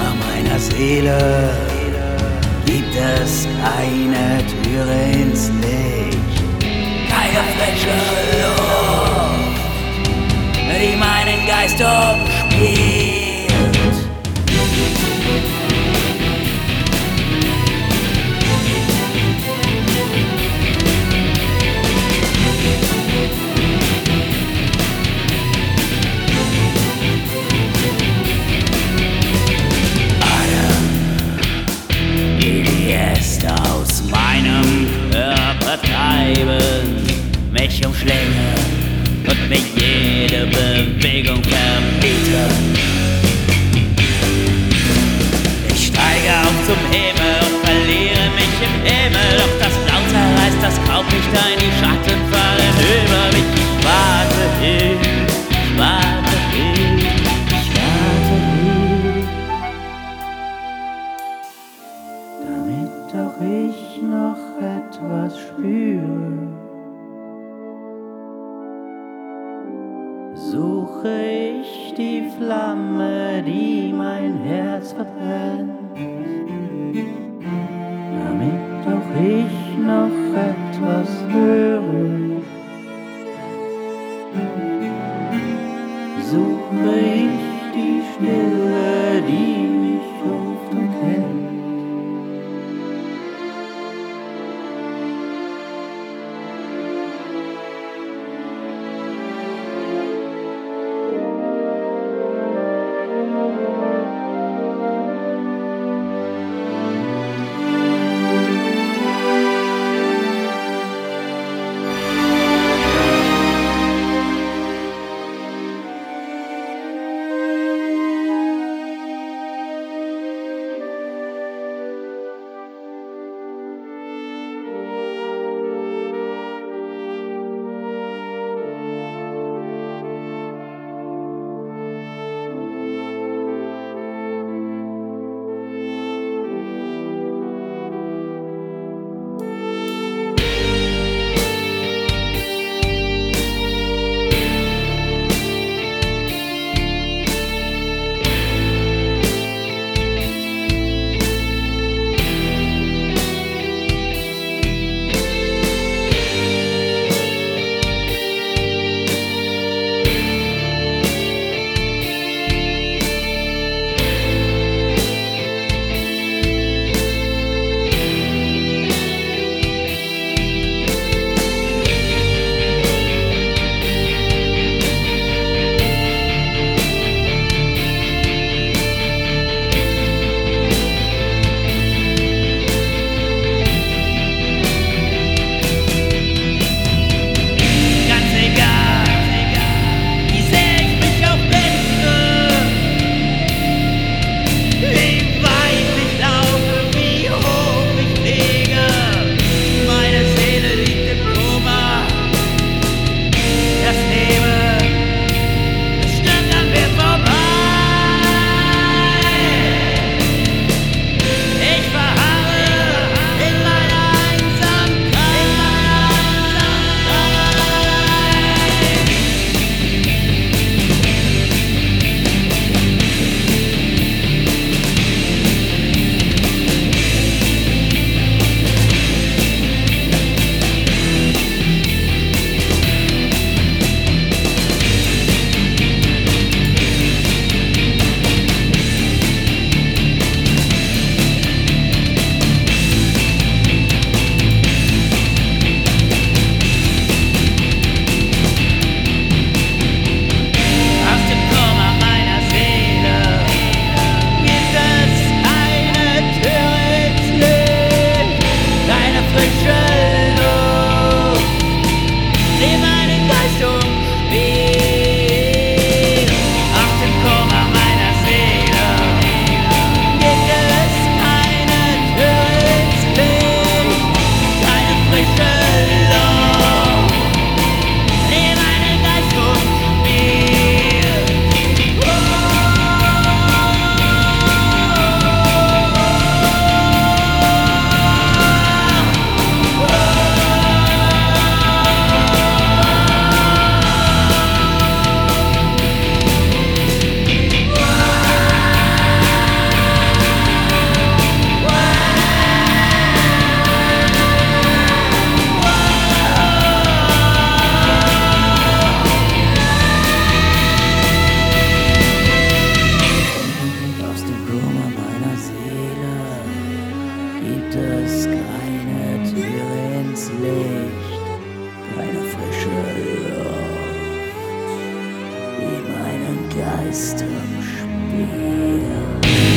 Kummer meiner Seele gibt es keine Türe ins Licht, keine frische Luft, die meinen Geist umspielt. Aus meinem Körper treiben, mich umschlingen und mir jede Bewegung verbieten. Ich steige auf zum Himmel und verliere mich im Himmel, doch das Blau zerreißt das Graulicht ein, die Schatten fallen über mich. Ich warte hin, ich warte hin, ich warte hin, damit auch ich noch etwas spüre. Suche ich die Flamme, die mein Herz verbrennt, damit auch ich noch etwas höre. Suche ich die Stille, die mich ruft und kennt. ist am Spiel.